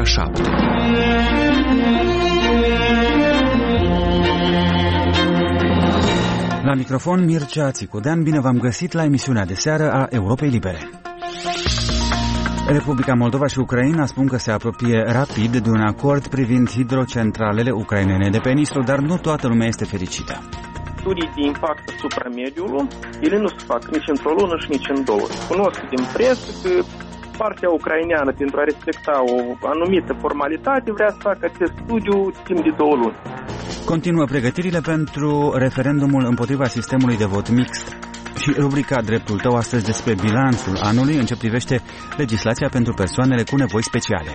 ora 7. La microfon Mircea Țicudean, bine v-am găsit la emisiunea de seară a Europei Libere. Republica Moldova și Ucraina spun că se apropie rapid de un acord privind hidrocentralele ucrainene de pe Nistru, dar nu toată lumea este fericită. Studii de impact asupra mediului, ele nu se fac nici într-o lună și nici în două. Cunosc din presă că partea ucraineană, pentru a respecta o anumită formalitate, vrea să facă acest studiu timp de 2 luni. Continuă pregătirile pentru referendumul împotriva sistemului de vot mixt. Și rubrica Dreptul tău astăzi despre bilanțul anului în ce privește legislația pentru persoanele cu nevoi speciale.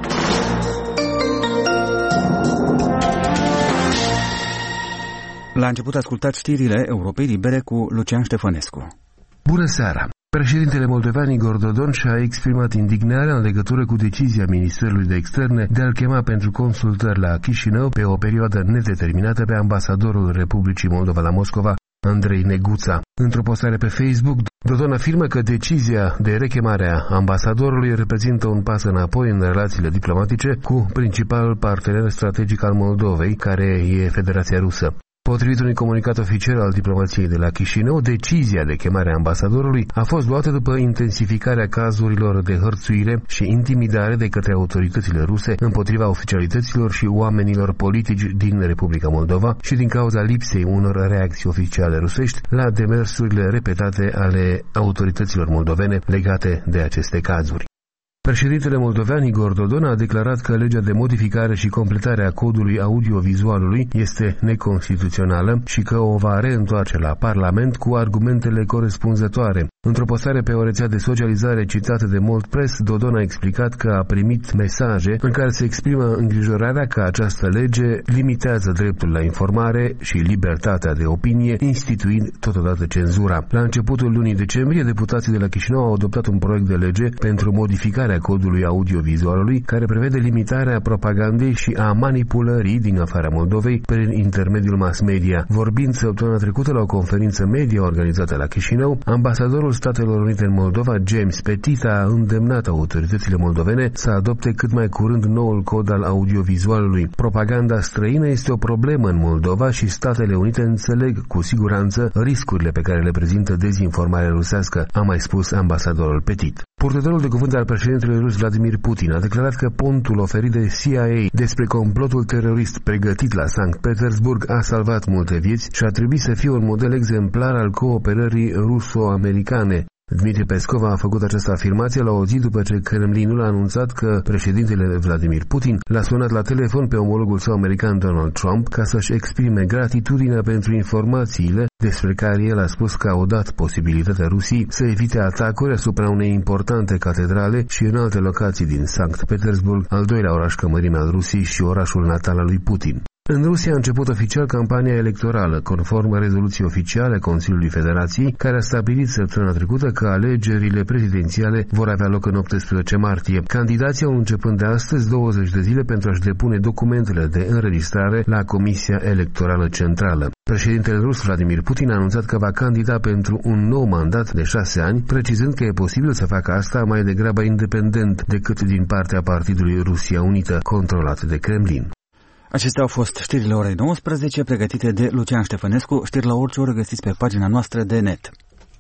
La început ascultați știrile Europei Libere cu Lucian Ștefănescu. Bună seara! Președintele moldovean Igor Dodon și-a exprimat indignarea în legătură cu decizia Ministerului de Externe de a-l chema pentru consultări la Chișinău pe o perioadă nedeterminată pe ambasadorul Republicii Moldova la Moscova, Andrei Neguța. Într-o postare pe Facebook, Dodon afirmă că decizia de rechemare a ambasadorului reprezintă un pas înapoi în relațiile diplomatice cu principalul partener strategic al Moldovei, care e Federația Rusă. Potrivit unui comunicat oficial al diplomației de la Chișinău, decizia de chemare a ambasadorului a fost luată după intensificarea cazurilor de hărțuire și intimidare de către autoritățile ruse împotriva oficialităților și oamenilor politici din Republica Moldova și din cauza lipsei unor reacții oficiale rusești la demersurile repetate ale autorităților moldovene legate de aceste cazuri. Președintele moldovean Igor Dodon a declarat că legea de modificare și completare a codului audiovizualului este neconstituțională și că o va reîntoarce la Parlament cu argumentele corespunzătoare. Într-o postare pe o rețea de socializare citată de Mold Press, Dodon a explicat că a primit mesaje în care se exprimă îngrijorarea că această lege limitează dreptul la informare și libertatea de opinie, instituind totodată cenzura. La începutul lunii decembrie, deputații de la Chișinău au adoptat un proiect de lege pentru modificarea codului audiovizualului, care prevede limitarea propagandei și a manipulării din afara Moldovei prin intermediul mass media. Vorbind săptămâna trecută la o conferință media organizată la Chișinău, ambasadorul Statelor Unite în Moldova, James Petit, a îndemnat autoritățile moldovene să adopte cât mai curând noul cod al audiovizualului. Propaganda străină este o problemă în Moldova și Statele Unite înțeleg cu siguranță riscurile pe care le prezintă dezinformarea rusească, a mai spus ambasadorul Petit. Purtătorul de cuvânt al președintelui rus Vladimir Putin a declarat că pontul oferit de CIA despre complotul terorist pregătit la Sankt Petersburg a salvat multe vieți și a trebuit să fie un model exemplar al cooperării ruso-americane. Dmitri Peskov a făcut această afirmație la o zi după ce Kremlinul a anunțat că președintele Vladimir Putin l-a sunat la telefon pe omologul său american Donald Trump ca să-și exprime gratitudinea pentru informațiile despre care el a spus că au dat posibilitatea Rusiei să evite atacuri asupra unei importante catedrale și în alte locații din Sankt Petersburg, al doilea oraș ca mărime al Rusiei și orașul natal al lui Putin. În Rusia a început oficial campania electorală, conform rezoluției oficiale a Consiliului Federației, care a stabilit săptămâna trecută că alegerile prezidențiale vor avea loc în 18 martie. Candidații au începând de astăzi 20 de zile pentru a-și depune documentele de înregistrare la Comisia Electorală Centrală. Președintele rus Vladimir Putin a anunțat că va candida pentru un nou mandat de 6 ani, precizând că e posibil să facă asta mai degrabă independent decât din partea Partidului Rusia Unită, controlat de Kremlin. Acestea au fost știrile orei 19, pregătite de Lucian Ștefănescu. Știri la orice oră găsiți pe pagina noastră de net.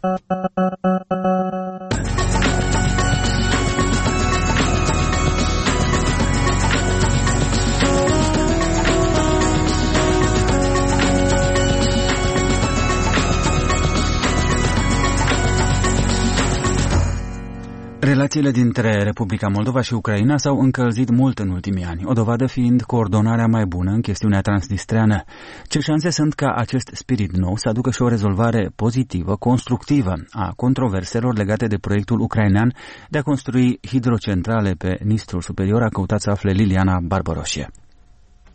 Relațiile dintre Republica Moldova și Ucraina s-au încălzit mult în ultimii ani, o dovadă fiind coordonarea mai bună în chestiunea transnistreană. Ce șanse sunt ca acest spirit nou să aducă și o rezolvare pozitivă, constructivă a controverselor legate de proiectul ucrainean de a construi hidrocentrale pe Nistrul Superior, a căutat să afle Liliana Barbăroșie.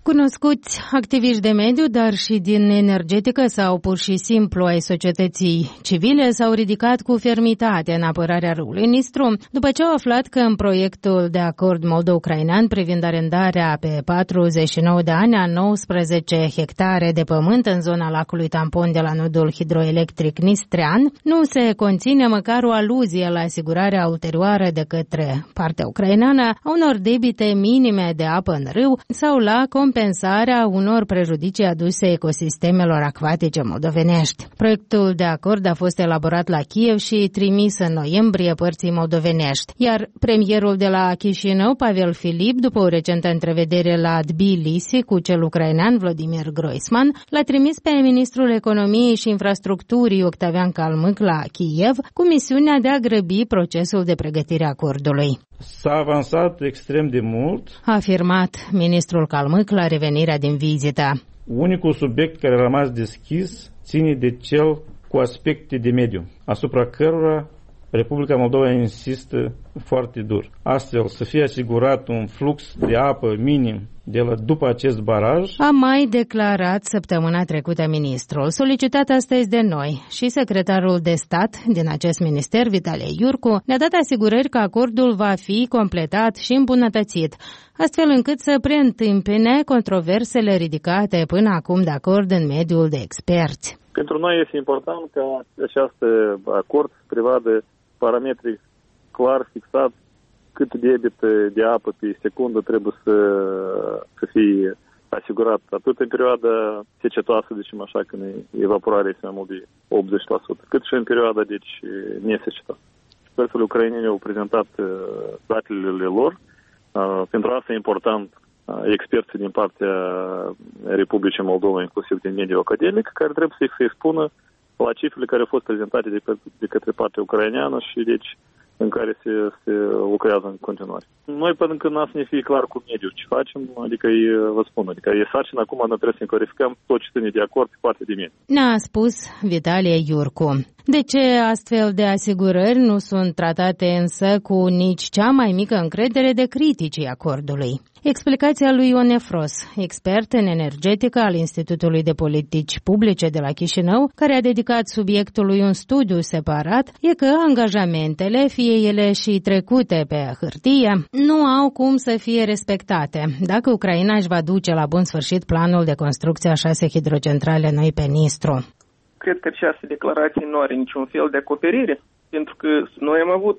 Cunoscuți activiști de mediu, dar și din energetică sau pur și simplu ai societății civile s-au ridicat cu fermitate în apărarea râului Nistru, după ce au aflat că în proiectul de acord moldo-ucrainean privind arendarea pe 49 de ani a 19 hectare de pământ în zona lacului Tampon de la nodul hidroelectric Nistrean, nu se conține măcar o aluzie la asigurarea ulterioară de către partea ucraineană a unor debite minime de apă în râu sau la compensarea unor prejudicii aduse ecosistemelor acvatice moldovenești. Proiectul de acord a fost elaborat la Kiev și trimis în noiembrie părții moldovenești, iar premierul de la Chișinău, Pavel Filip, după o recentă întrevedere la Tbilisi cu cel ucrainean Vladimir Groisman, l-a trimis pe ministrul economiei și infrastructurii Octavian Calmâc la Kiev cu misiunea de a grăbi procesul de pregătire a acordului. S-a avansat extrem de mult, a afirmat ministrul Calmâc la revenirea din vizită. Unicul subiect care a rămas deschis ține de cel cu aspecte de mediu, asupra cărora Republica Moldova insistă foarte dur. Astfel, să fie asigurat un flux de apă minim de la după acest baraj. A mai declarat săptămâna trecută ministrul, solicitat astăzi de noi, și secretarul de stat din acest minister, Vitalie Iurcu, ne-a dat asigurări că acordul va fi completat și îmbunătățit, astfel încât să preîntâmpine controversele ridicate până acum de acord în mediul de experți. Pentru noi este important ca acest acord să prevadă parametri clar fixat cât debit de apă pe secundă trebuie să fie asigurat atât în perioada secetoasă, zicem așa, când evaporarea este mai mult de 80%, cât și în perioada, deci, nesecetoasă. Părțile ucrainene au prezentat datele lor. Pentru asta e important experții din partea Republicii Moldova, inclusiv din mediul academic, care trebuie să se expună la cifrele care au fost prezentate de către partea ucraineană și, deci, în care se lucrează în continuare. Noi, până când n-a să ne fie clar cu mediul ce facem, adică vă spun, adică e sarcină acum, noi trebuie să ne clarificăm tot ce ține de acord pe partea de mediu. Ne-a spus Vitalie Iurcu. De ce astfel de asigurări nu sunt tratate însă cu nici cea mai mică încredere de criticii acordului? Explicația lui Ion Efros, expert în energetică al Institutului de Politici Publice de la Chișinău, care a dedicat subiectului un studiu separat, e că angajamentele, fie ele și trecute pe hârtie, nu au cum să fie respectate dacă Ucraina își va duce la bun sfârșit planul de construcție a 6 hidrocentrale noi pe Nistru. Cred că această declarație nu are niciun fel de acoperire, pentru că noi am avut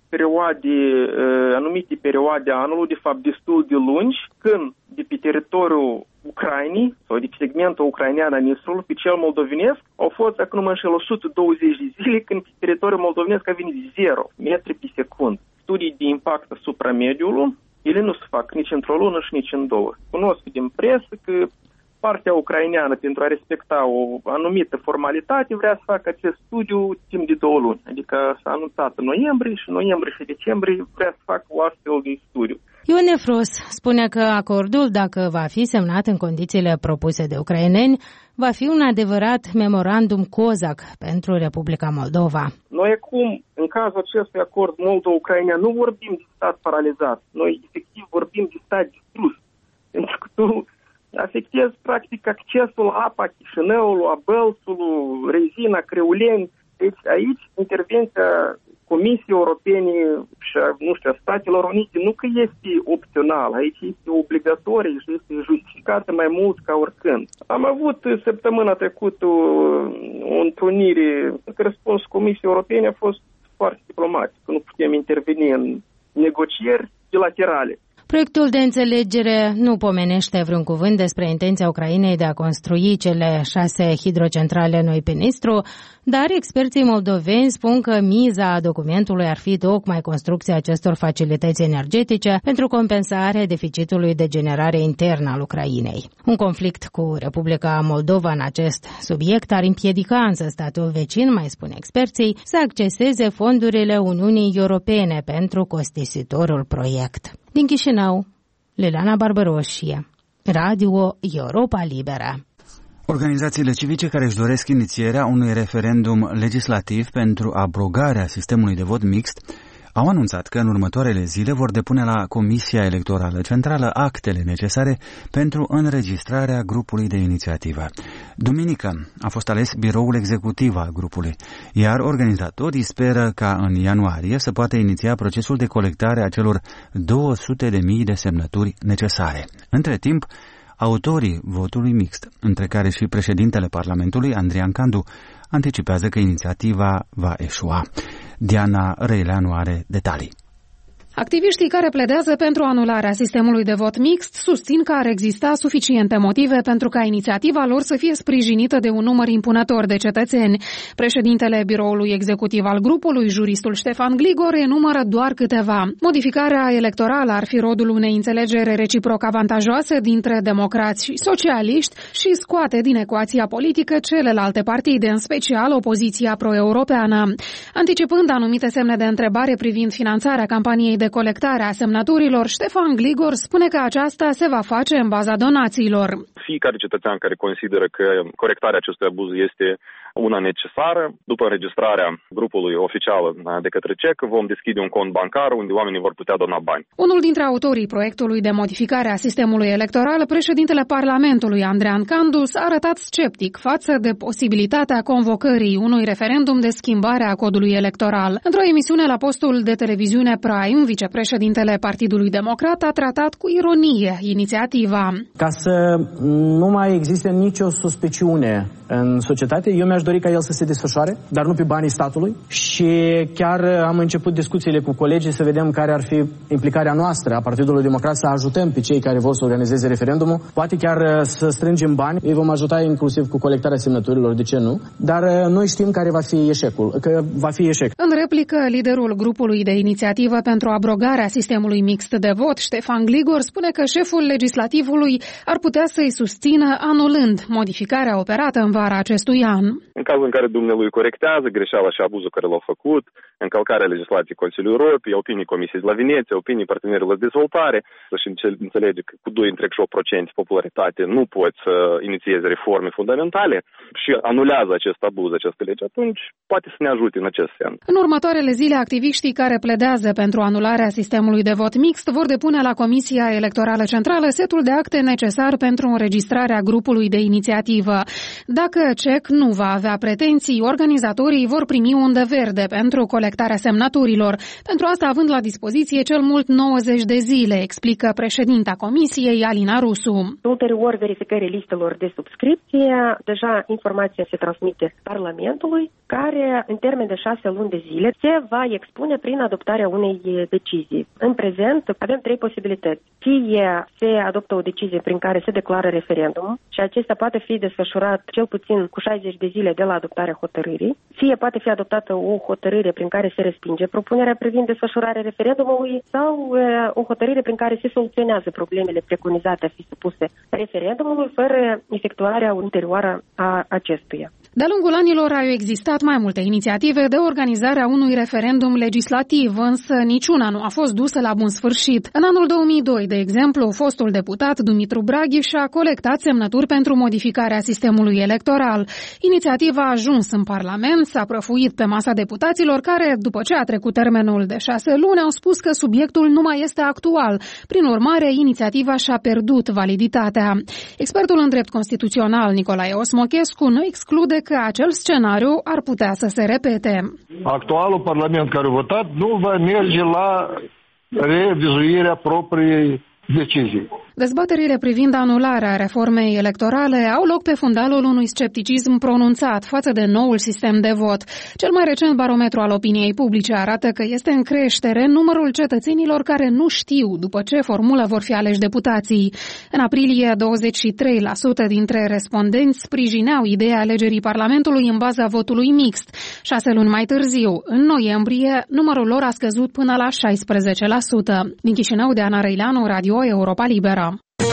anumite perioade anului, de fapt destul de lungi, când de pe teritoriul Ucrainei, sau de pe segmentul ucrainean a Nistrului, pe cel moldovenesc, au fost, dacă nu mă înșel, 120 de zile, când pe teritoriul moldovenesc a venit 0 metri pe secund. Studii de impact asupra mediului, ele nu se fac nici într-o lună și nici în două. Cunosc din presă că partea ucraineană, pentru a respecta o anumită formalitate, vrea să facă acest studiu timp de 2 luni. Adică s-a anunțat în noiembrie și noiembrie și decembrie vrea să facă o astfel de studiu. Ion Efros spune că acordul, dacă va fi semnat în condițiile propuse de ucraineni, va fi un adevărat memorandum COSAC pentru Republica Moldova. Noi acum, în cazul acestui acord moldo-ucrainean, nu vorbim de stat paralizat. Noi, efectiv, vorbim de stat distrus. Pentru că tu afectezi, practic, accesul la apa Chișinăului, a Bălțului, Rezina, Creuleni. Deci aici intervenția Comisiei Europene și a Statelor Unite nu că este opțional, aici este obligatorie și este justificată mai mult ca oricând. Am avut săptămâna trecută o întrunire, că răspunsul Comisiei Europene a fost foarte diplomatic, că nu putem interveni în negocieri bilaterale. Proiectul de înțelegere nu pomenește vreun cuvânt despre intenția Ucrainei de a construi cele 6 hidrocentrale noi pe Nistru, dar experții moldoveni spun că miza documentului ar fi tocmai construcția acestor facilități energetice pentru compensarea deficitului de generare internă al Ucrainei. Un conflict cu Republica Moldova în acest subiect ar împiedica însă statul vecin, mai spun experții, să acceseze fondurile Uniunii Europene pentru costisitorul proiect. Din Chișinău, Liliana Barbăroșie, Radio Europa Liberă. Organizațiile civice care își doresc inițierea unui referendum legislativ pentru abrogarea sistemului de vot mixt au anunțat că în următoarele zile vor depune la Comisia Electorală Centrală actele necesare pentru înregistrarea grupului de inițiativă. Duminică a fost ales biroul executiv al grupului, iar organizatorii speră ca în ianuarie să poată iniția procesul de colectare a celor 200.000 de semnături necesare. Între timp, autorii votului mixt, între care și președintele Parlamentului, Andrian Candu, anticipează că inițiativa va eșua. Diana Răileanu are detalii. Activiștii care pledează pentru anularea sistemului de vot mixt susțin că ar exista suficiente motive pentru ca inițiativa lor să fie sprijinită de un număr impunător de cetățeni. Președintele biroului executiv al grupului, juristul Ștefan Gligor, enumără doar câteva. Modificarea electorală ar fi rodul unei înțelegeri reciproc avantajoase dintre democrați și socialiști și scoate din ecuația politică celelalte partide, în special opoziția pro-europeană. Anticipând anumite semne de întrebare privind finanțarea campaniei de colectare a semnăturilor, Ștefan Gligor spune că aceasta se va face în baza donațiilor. Fiecare cetățean care consideră că corectarea acestui abuz este una necesară, după înregistrarea grupului oficial de către CEC, vom deschide un cont bancar unde oamenii vor putea dona bani. Unul dintre autorii proiectului de modificare a sistemului electoral, președintele Parlamentului, Andrian Candu, s-a arătat sceptic față de posibilitatea convocării unui referendum de schimbare a codului electoral. Într-o emisiune la postul de televiziune Prime, vicepreședintele Partidului Democrat a tratat cu ironie inițiativa. Ca să nu mai existe nicio suspiciune în societate, eu mi-aș dori ca el să se desfășoare, dar nu pe banii statului, și chiar am început discuțiile cu colegii să vedem care ar fi implicarea noastră a Partidului Democrat să ajutăm pe cei care vor să organizeze referendumul, poate chiar să strângem bani, îi vom ajuta inclusiv cu colectarea semnăturilor, de ce nu, dar noi știm care va fi eșecul, că va fi eșec. În replică, liderul grupului de inițiativă pentru abrogarea sistemului mixt de vot, Ștefan Gligor, spune că șeful legislativului ar putea să-i susțină anulând modificarea operată în vara acestui an. În cazul în care dumnealui corectează greșeala și abuzul care l-au făcut, încălcarea legislației Consiliului Europei, opinii Comisiei de la Veneția, opinii partenerilor de dezvoltare, și înțelege că cu 2,8% popularitate nu poți să inițieze reforme fundamentale și anulează acest abuz, această lege, atunci poate să ne ajute în acest sens. În următoarele zile, activiștii care pledează pentru anularea sistemului de vot mixt vor depune la Comisia Electorală Centrală setul de acte necesar pentru înregistrarea grupului de inițiativă. Dacă CEC nu va avea pretenții, organizatorii vor primi undă verde pentru colectarea semnăturilor, pentru asta având la dispoziție cel mult 90 de zile, explică președinta Comisiei, Alina Rusu. Ulterior verificării listelor de subscripție, deja informația se transmite Parlamentului, care în termen de 6 luni de zile se va expune prin adoptarea unei decizii. În prezent avem 3 posibilități. Fie se adoptă o decizie prin care se declară referendumul și acesta poate fi desfășurat cel puțin cu 60 de zile de la adoptarea hotărârii, fie poate fi adoptată o hotărâre prin care se respinge propunerea privind desfășurarea referendumului sau o hotărâre prin care se soluționează problemele preconizate a fi supuse referendumului fără efectuarea ulterioară a acestuia. De-a lungul anilor au existat mai multe inițiative de organizare a unui referendum legislativ, însă niciuna nu a fost dusă la bun sfârșit. În anul 2002, de exemplu, fostul deputat Dumitru Braghi și-a colectat semnături pentru modificarea sistemului electoral. Inițiativa a ajuns în Parlament, s-a prăfuit pe masa deputaților care, după ce a trecut termenul de 6 luni, au spus că subiectul nu mai este actual. Prin urmare, inițiativa și-a pierdut validitatea. Expertul în drept constituțional Nicolae Osmochescu nu exclude că acel scenariu ar putea să se repete. Actualul Parlament care a votat nu va merge la revizuirea propriei decizii. Dezbaterile privind anularea reformei electorale au loc pe fundalul unui scepticism pronunțat față de noul sistem de vot. Cel mai recent barometru al opiniei publice arată că este în creștere numărul cetățenilor care nu știu după ce formulă vor fi aleși deputații. În aprilie, 23% dintre respondenți sprijineau ideea alegerii Parlamentului în baza votului mixt. 6 luni mai târziu, în noiembrie, numărul lor a scăzut până la 16%. Din Chișinău, Diana Răileanu, Radio Europa Liberă.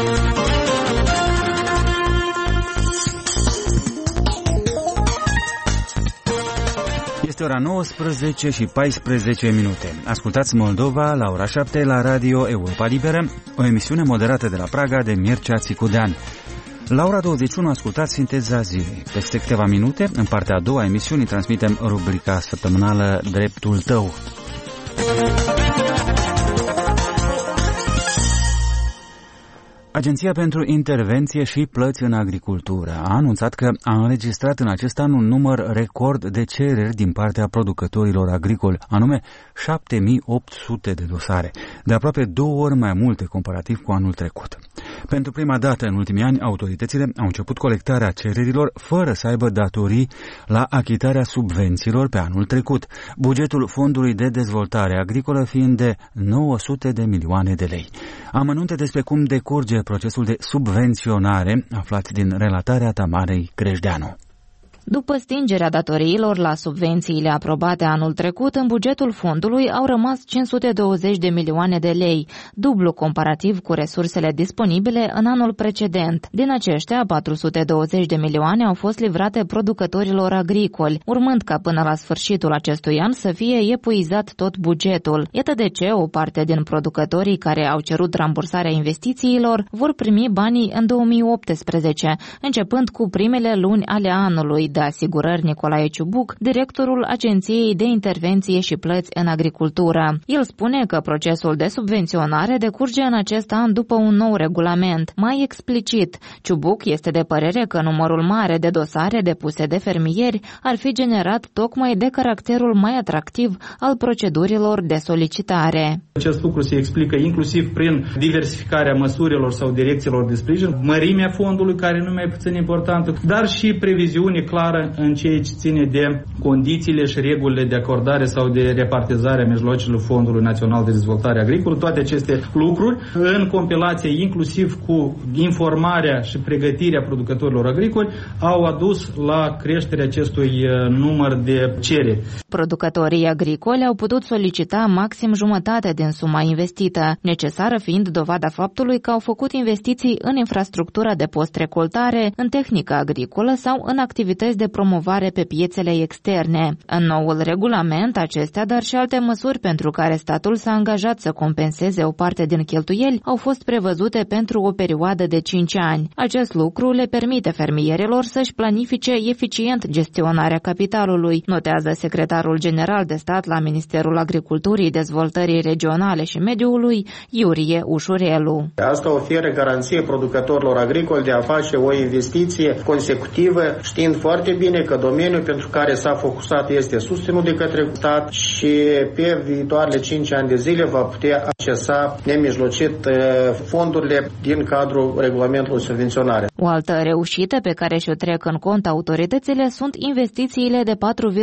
Este ora 19 și 14 minute. Ascultați Moldova la ora 7 la Radio Europa Liberă, o emisiune moderată de la Praga de Mircea Țicudean. La ora 21 ascultați Sinteza zilei. Peste câteva minute, în partea a doua a emisiunii, transmitem rubrica săptămânală Dreptul tău. Agenția pentru Intervenție și Plăți în Agricultură a anunțat că a înregistrat în acest an un număr record de cereri din partea producătorilor agricoli, anume 7.800 de dosare, de aproape 2 ori mai multe comparativ cu anul trecut. Pentru prima dată în ultimii ani, autoritățile au început colectarea cererilor fără să aibă datorii la achitarea subvențiilor pe anul trecut, bugetul Fondului de Dezvoltare Agricolă fiind de 900 de milioane de lei. Amănunte despre cum decurge procesul de subvenționare, aflați din relatarea Tamarei Creșdeanu. După stingerea datoriilor la subvențiile aprobate anul trecut, în bugetul fondului au rămas 520 de milioane de lei, dublu comparativ cu resursele disponibile în anul precedent. Din aceștia, 420 de milioane au fost livrate producătorilor agricoli, urmând ca până la sfârșitul acestui an să fie epuizat tot bugetul. Iată de ce o parte din producătorii care au cerut rambursarea investițiilor vor primi banii în 2018, începând cu primele luni ale anului, de asigurări Nicolae Ciubuc, directorul Agenției de Intervenție și Plăți în Agricultură. El spune că procesul de subvenționare decurge în acest an după un nou regulament. Mai explicit, Ciubuc este de părere că numărul mare de dosare depuse de fermieri ar fi generat tocmai de caracterul mai atractiv al procedurilor de solicitare. Acest lucru se explică inclusiv prin diversificarea măsurilor sau direcțiilor de sprijin, mărimea fondului, care nu mai puțin importantă, dar și previziune clară în ceea ce ține de condițiile și regulile de acordare sau de repartizare a mijloacelor Fondului Național de Dezvoltare Agricolă. Toate aceste lucruri, în compilație inclusiv cu informarea și pregătirea producătorilor agricoli, au adus la creșterea acestui număr de cereri. Producătorii agricoli au putut solicita maxim jumătate din suma investită, necesară fiind dovada faptului că au făcut investiții în infrastructura de post-recoltare, în tehnică agricolă sau în activități de promovare pe piețele externe. În noul regulament, acestea, dar și alte măsuri pentru care statul s-a angajat să compenseze o parte din cheltuieli, au fost prevăzute pentru o perioadă de 5 ani. Acest lucru le permite fermierilor să-și planifice eficient gestionarea capitalului, notează secretarul general de stat la Ministerul Agriculturii, Dezvoltării Regionale și Mediului, Iurie Ușurelu. Asta oferă garanție producătorilor agricoli de a face o investiție consecutivă, știind foarte bine că domeniul pentru care s-a focusat este susținut de către stat și pe viitoarele 5 ani de zile va putea accesa nemijlocit fondurile din cadrul regulamentului subvenționare. O altă reușită pe care și-o trec în cont autoritățile sunt investițiile de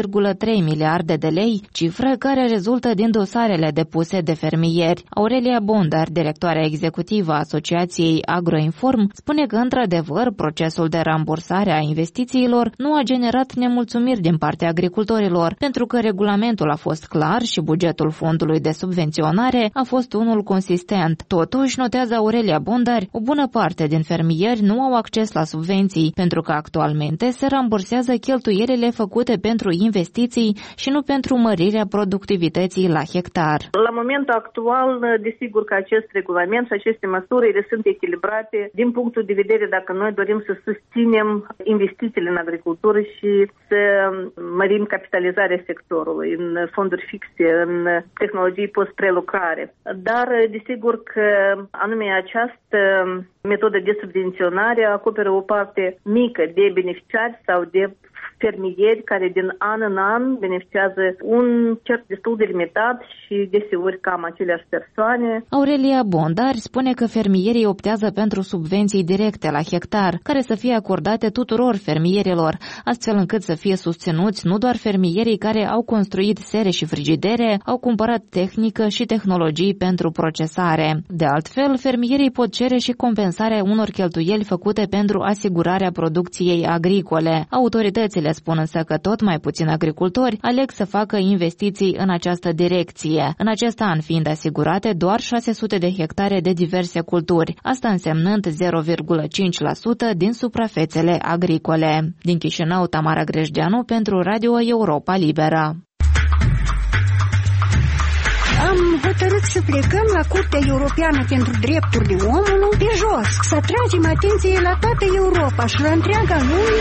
4,3 miliarde de lei, cifră care rezultă din dosarele depuse de fermieri. Aurelia Bondar, directoarea executivă a Asociației Agroinform, spune că, într-adevăr, procesul de rambursare a investițiilor nu a generat nemulțumiri din partea agricultorilor, pentru că regulamentul a fost clar și bugetul fondului de subvenționare a fost unul consistent. Totuși, notează Aurelia Bondar, o bună parte din fermieri nu au acces la subvenții, pentru că actualmente se rambursează cheltuielile făcute pentru investiții și nu pentru mărirea productivității la hectar. La momentul actual, desigur că acest regulament și aceste măsuri sunt echilibrate din punctul de vedere dacă noi dorim să susținem investițiile în agricultură și să mărim capitalizarea sectorului în fonduri fixe, în tehnologii post-prelucrare. Dar, desigur că anume această metodă de subvenționare acoperă o parte mică de beneficiari sau de fermieri care din an în an beneficiază un cerc destul de limitat și deseori cam aceleași persoane. Aurelia Bondar spune că fermierii optează pentru subvenții directe la hectar, care să fie acordate tuturor fermierilor, astfel încât să fie susținuți nu doar fermierii care au construit sere și frigidere, au cumpărat tehnică și tehnologii pentru procesare. De altfel, fermierii pot cere și compensarea unor cheltuieli făcute pentru asigurarea producției agricole. Autoritățile spun însă că tot mai puțini agricultori aleg să facă investiții în această direcție, în acest an fiind asigurate doar 600 de hectare de diverse culturi, asta însemnând 0,5% din suprafețele agricole. Din Chișinău, Tamara Greșdeanu pentru Radio Europa Liberă. Am hotărât să plecăm la Curtea Europeană pentru Drepturile Omului pe jos, să atragem atenție la toată Europa și la întreaga lume.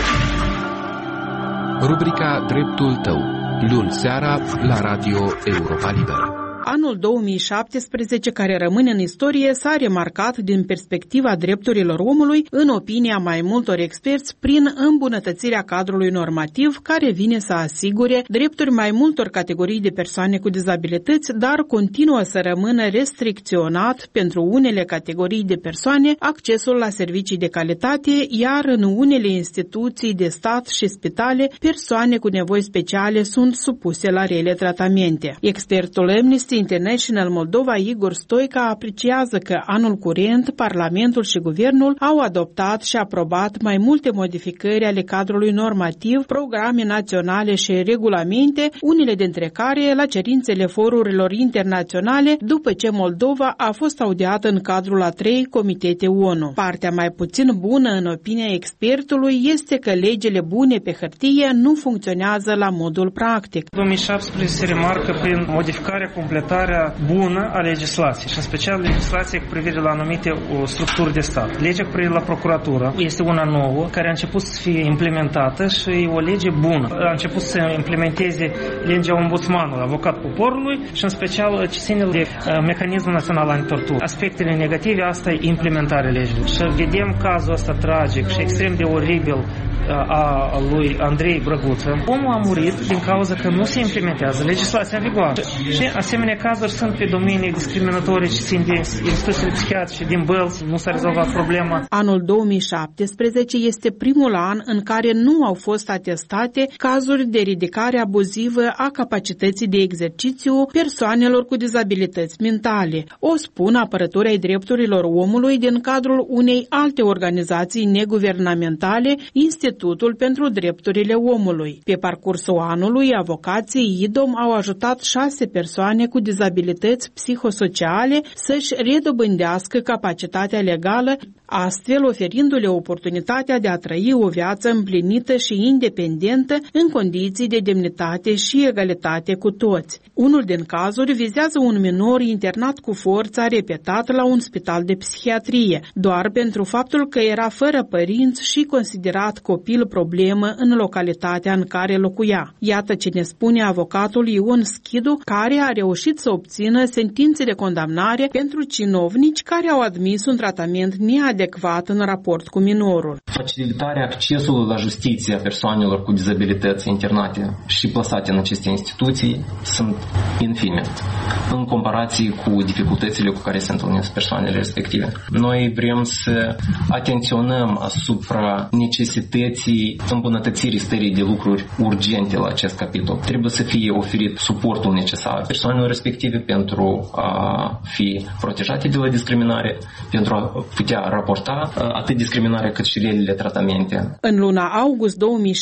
Rubrica Dreptul tău, luni seara la Radio Europa Liberă. Anul 2017, care rămâne în istorie, s-a remarcat din perspectiva drepturilor omului, în opinia mai multor experți, prin îmbunătățirea cadrului normativ care vine să asigure drepturi mai multor categorii de persoane cu dizabilități, dar continuă să rămână restricționat pentru unele categorii de persoane accesul la servicii de calitate, iar în unele instituții de stat și spitale, persoane cu nevoi speciale sunt supuse la rele tratamente. Expertul Amnesty International Moldova, Igor Stoica, apreciază că anul curent Parlamentul și Guvernul au adoptat și aprobat mai multe modificări ale cadrului normativ, programe naționale și regulamente, unele dintre care la cerințele forurilor internaționale, după ce Moldova a fost audiată în cadrul a 3 comitete ONU. Partea mai puțin bună, în opinia expertului, este că legile bune pe hârtie nu funcționează la modul practic. 2017 se remarcă prin modificarea, completarea bună a legislației și în special legislația cu privire la anumite structuri de stat. Legea cu privire la procuratură este una nouă care a început să fie implementată și e o lege bună. A început să implementeze legea ombudsmanului, avocat poporului și în special ce ține de mecanismul național antitortură. Aspectele negative, asta e implementarea legii. Și vedem cazul ăsta tragic și extrem de oribil a lui Andrei Brăguță. Omul a murit din cauza că nu se implementează legislația în vigoare. Și asemenea cazuri sunt pe domenii discriminatorii ce țin de instituțiile psihiatrice din Bălți, nu s-a rezolvat problema. Anul 2017 este primul an în care nu au fost atestate cazuri de ridicare abuzivă a capacității de exercițiu persoanelor cu dizabilități mentale. O spun apărători ai drepturilor omului din cadrul unei alte organizații neguvernamentale, Institutul pentru Drepturile Omului. Pe parcursul anului, avocații IDOM au ajutat 6 persoane cu dizabilități psihosociale să-și redobândească capacitatea legală, astfel oferindu-le oportunitatea de a trăi o viață împlinită și independentă în condiții de demnitate și egalitate cu toți. Unul din cazuri vizează un minor internat cu forța repetat la un spital de psihiatrie, doar pentru faptul că era fără părinți și considerat copil problemă în localitatea în care locuia. Iată ce ne spune avocatul Ion Schidu, care a reușit să obțină sentințe de condamnare pentru cinovnici care au admis un tratament neadecvat în raport cu minorul. Facilitarea accesului la justiție a persoanelor cu dizabilități internate și plasate în aceste instituții sunt infime în comparație cu dificultățile cu care se întâlnesc persoanele respective. Noi vrem să atenționăm asupra necesității îmbunătățirii stării de lucruri urgente la acest capitol. Trebuie să fie oferit suportul necesar persoanelor respective pentru a fi protejate de la discriminare, pentru a putea raporta atât discriminarea cât și relele tratamente. În luna august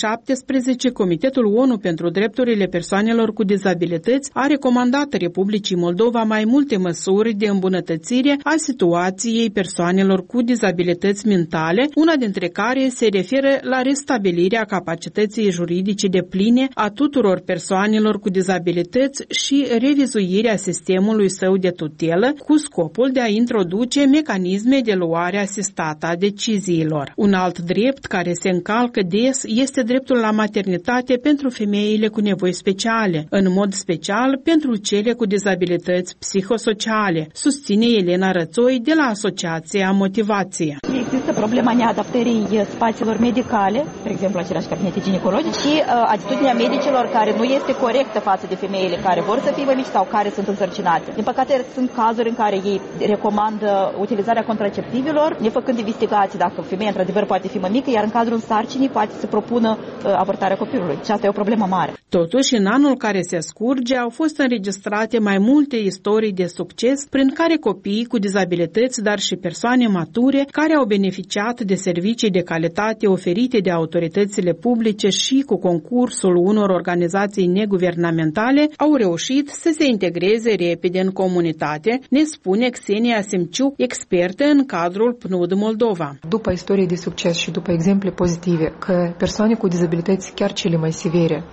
2017, Comitetul ONU pentru Drepturile Persoanelor cu Dizabilități a recomandat Republicii Moldova mai multe măsuri de îmbunătățire a situației persoanelor cu dizabilități mentale, una dintre care se referă la restabilirea capacității juridice depline a tuturor persoanelor cu dizabilități și revizuirea sistemului său de tutelă cu scopul de a introduce mecanisme de luare asistată a deciziilor. Un alt drept care se încalcă des este dreptul la maternitate pentru femeile cu nevoi speciale, în mod special pentru cele cu dizabilități psihosociale, susține Elena Rățoi de la Asociația Motivație. Există problema neadaptării spațiilor medicale, de exemplu aceleași cabinete ginecologice, și atitudinea medicilor care nu este corectă față de femeile care vor să fie mămici sau care sunt însărcinate. Din păcate, sunt cazuri în care ei recomandă utilizarea contraceptivilor, nefăcând investigații dacă femeia într-adevăr poate fi mămică, iar în cadrul sarcinii poate să propună abortarea copilului. Și asta e o problemă mare. Totuși, în anul care se scurge, au fost înregistrate mai multe istorii de succes prin care copiii cu dizabilități, dar și persoane mature, care au beneficiat de servicii de calitate oferite de autoritățile publice și cu concursul unor organizații neguvernamentale, au reușit să se integreze repede în comunitate, ne spune Xenia Simciu, expertă în cadrul PNUD Moldova. După istorii de succes și după exemple pozitive că persoane cu dizabilități chiar cele mai severe, integrate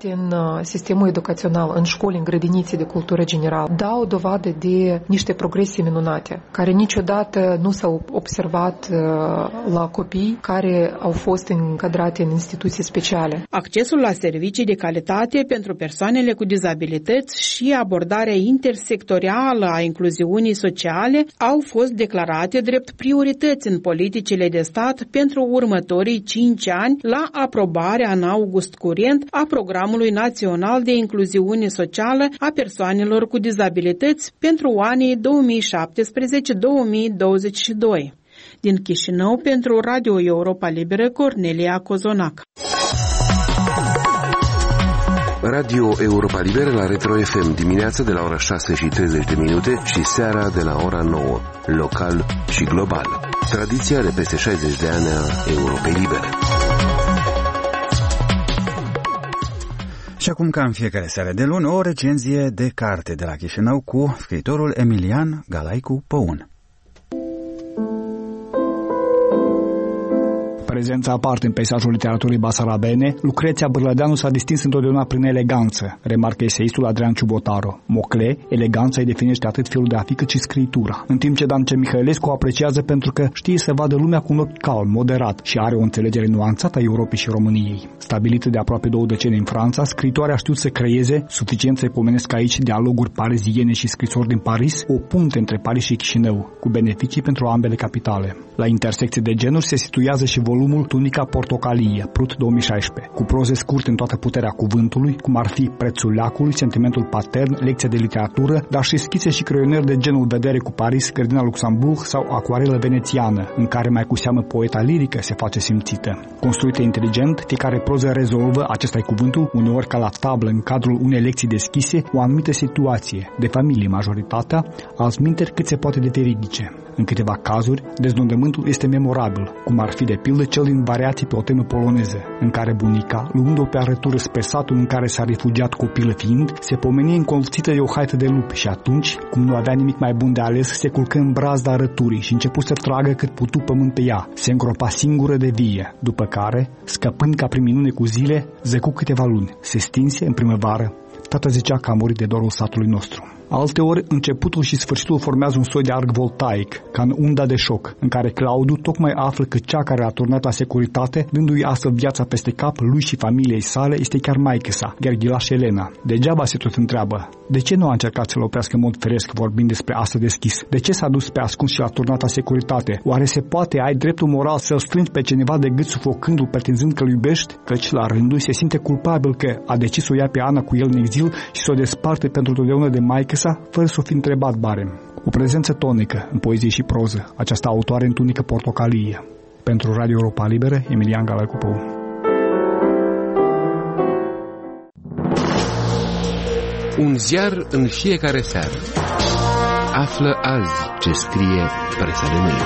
în sistemul educațional, în școli, în grădinițe de cultură generală, dau dovadă de niște progrese minunate, care niciodată nu s-au observat la copii care au fost încadrate în instituții speciale. Accesul la servicii de calitate pentru persoanele cu dizabilități și abordarea intersectorială a incluziunii sociale au fost declarate drept priorități în politicile de stat pentru următorii 5 ani la aprobarea în august curent a Programului Național de Incluziune Socială a Persoanelor cu Dizabilități pentru anii 2017-2022. Din Chișinău, pentru Radio Europa Liberă, Cornelia Cozonac. Radio Europa Liberă la Retro FM, dimineața de la ora 6:30 și seara de la ora 9, local și global. Tradiția de peste 60 de ani a Europei Libere. Și acum, ca în fiecare seară de luni, o recenzie de carte de la Chișinău cu scriitorul Emilian Galaicu Păun. Prezența aparte în peisajul literaturii basarabene, Lucreția Bârlădeanu s-a distins întotdeauna prin eleganță, remarcă eseistul Adrian Ciubotaru. Mocle, eleganța îi definește atât felul de a fi cât și scriitura. În timp ce Dan C. Mihailescu o apreciază pentru că știe să vadă lumea cu un ochi calm, moderat și are o înțelegere nuanțată a Europei și României. Stabilită de aproape 2 decenii în Franța, scriitoarea a știut să creeze, suficient să-i pomenesc aici dialoguri pariziene și scrisori din Paris, o punte între Paris și Chișinău, cu beneficii pentru ambele capitale. La intersecție de genuri se situează și volumul Tunica Portocalie, Prut 2016, cu proze scurte în toată puterea cuvântului, cum ar fi Prețul leacului, Sentimentul patern, Lecția de literatură, dar și schițe și creioneri de genul Vedere cu Paris, Grădina Luxemburg sau Acuarelă venețiană, în care mai cu seamă poeta lirică se face simțită. Construită inteligent, fiecare proză rezolvă, acesta-i cuvântul, uneori ca la tablă în cadrul unei lecții deschise, o anumită situație, de familie majoritatea, altminteri cât se poate de veridice. În câteva cazuri, deznodământul este memorabil, cum ar fi de pildă cel din Variații pe o temă poloneză, în care bunica, luând-o pe arătură spre satul în care s-a refugiat copilă fiind, se pomeni încolțită de o haită de lupi și atunci, cum nu avea nimic mai bun de ales, se culcă în brazda arăturii și începu să tragă cât putu pământ pe ea, se îngropa singură de vie, după care, scăpând ca prin minune cu zile, zăcu câteva luni, se stinse în primăvară. Tata zicea că a murit de dorul satului nostru. Alteori, începutul și sfârșitul formează un soi de arc voltaic, ca în unda de șoc, în care Claudiu tocmai află că cea care a turnat la securitate, dându-i astfel viața peste cap lui și familiei sale, este chiar maică sa, Gherghilaș Elena. Degeaba se tot întreabă, de ce nu a încercat să-l oprească în mod firesc vorbind despre asta deschis? De ce s-a dus pe ascuns și l-a turnat la securitate? Oare se poate, ai dreptul moral să-l strângi pe cineva de gât sufocându-l pretinzând că-l iubești? Căci, la rândul, se simte culpabil că a decis să o ia pe Ana cu el în exil și să o desparte pentru totdeauna de maică sa, fără să o fi întrebat barem. O prezență tonică în poezie și proză, această autoare în tunică portocalie. Pentru Radio Europa Liberă, Emilian Galaicu Păun. Un ziar în fiecare seară. Află azi ce scrie presa de mâine.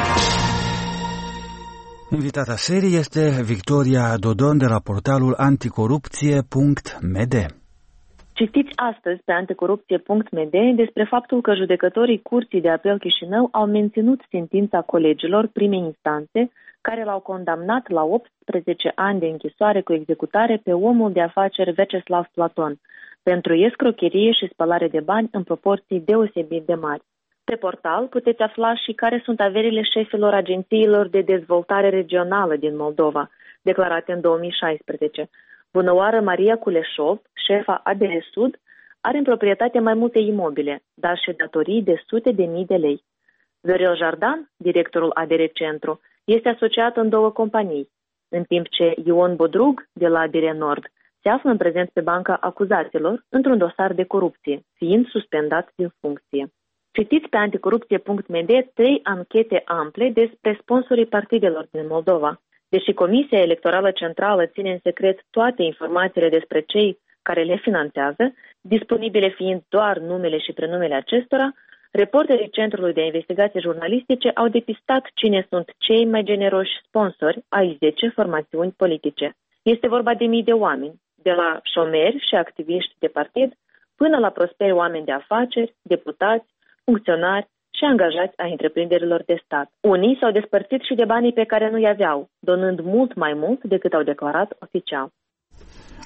Invitata serii este Victoria Dodon de la portalul anticorupție.md. Citiți astăzi pe anticorupție.md despre faptul că judecătorii Curții de Apel Chișinău au menținut sentința colegilor primei instanțe care l-au condamnat la 18 ani de închisoare cu executare pe omul de afaceri Vyacheslav Platon pentru escrocherie și spălare de bani în proporții deosebit de mari. Pe portal puteți afla și care sunt averile șefilor agențiilor de dezvoltare regională din Moldova, declarate în 2016. Bunăoară Maria Culeșov, șefa ADR Sud, are în proprietate mai multe imobile, dar și datorii de sute de mii de lei. Viorel Jardan, directorul ADR Centru, este asociat în 2 companii, în timp ce Ion Bodrug, de la ADR Nord, se află în prezent pe banca acuzaților într-un dosar de corupție, fiind suspendat din funcție. Citiți pe anticorupție.md 3 anchete ample despre sponsorii partidelor din Moldova. Deși Comisia Electorală Centrală ține în secret toate informațiile despre cei care le finanțează, disponibile fiind doar numele și prenumele acestora, reporterii Centrului de Investigații Jurnalistice au depistat cine sunt cei mai generoși sponsori ai 10 formațiuni politice. Este vorba de mii de oameni, de la șomeri și activiști de partid, până la prosperi oameni de afaceri, deputați, funcționari și angajați a întreprinderilor de stat. Unii s-au despărțit și de banii pe care nu i aveau, donând mult mai mult decât au declarat oficial.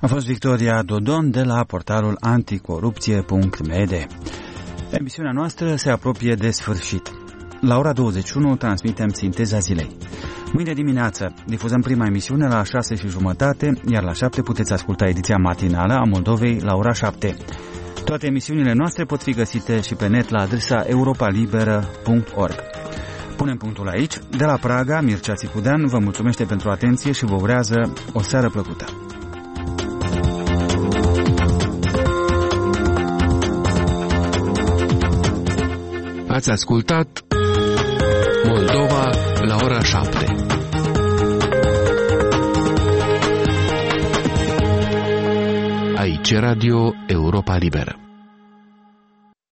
A fost Victoria Dodon de la portalul anticorupție.md. Emisiunea noastră se apropie de sfârșit. La ora 21 transmitem Sinteza zilei. Mâine dimineață difuzăm prima emisiune la 6:30, iar la 7 puteți asculta ediția matinală a Moldovei la ora 7. Toate emisiunile noastre pot fi găsite și pe net la adresa europalibera.org. Punem punctul aici. De la Praga, Mircea Țicudean vă mulțumește pentru atenție și vă urează o seară plăcută. Ați ascultat Moldova la ora 7. Aici Radio Europa Liberă.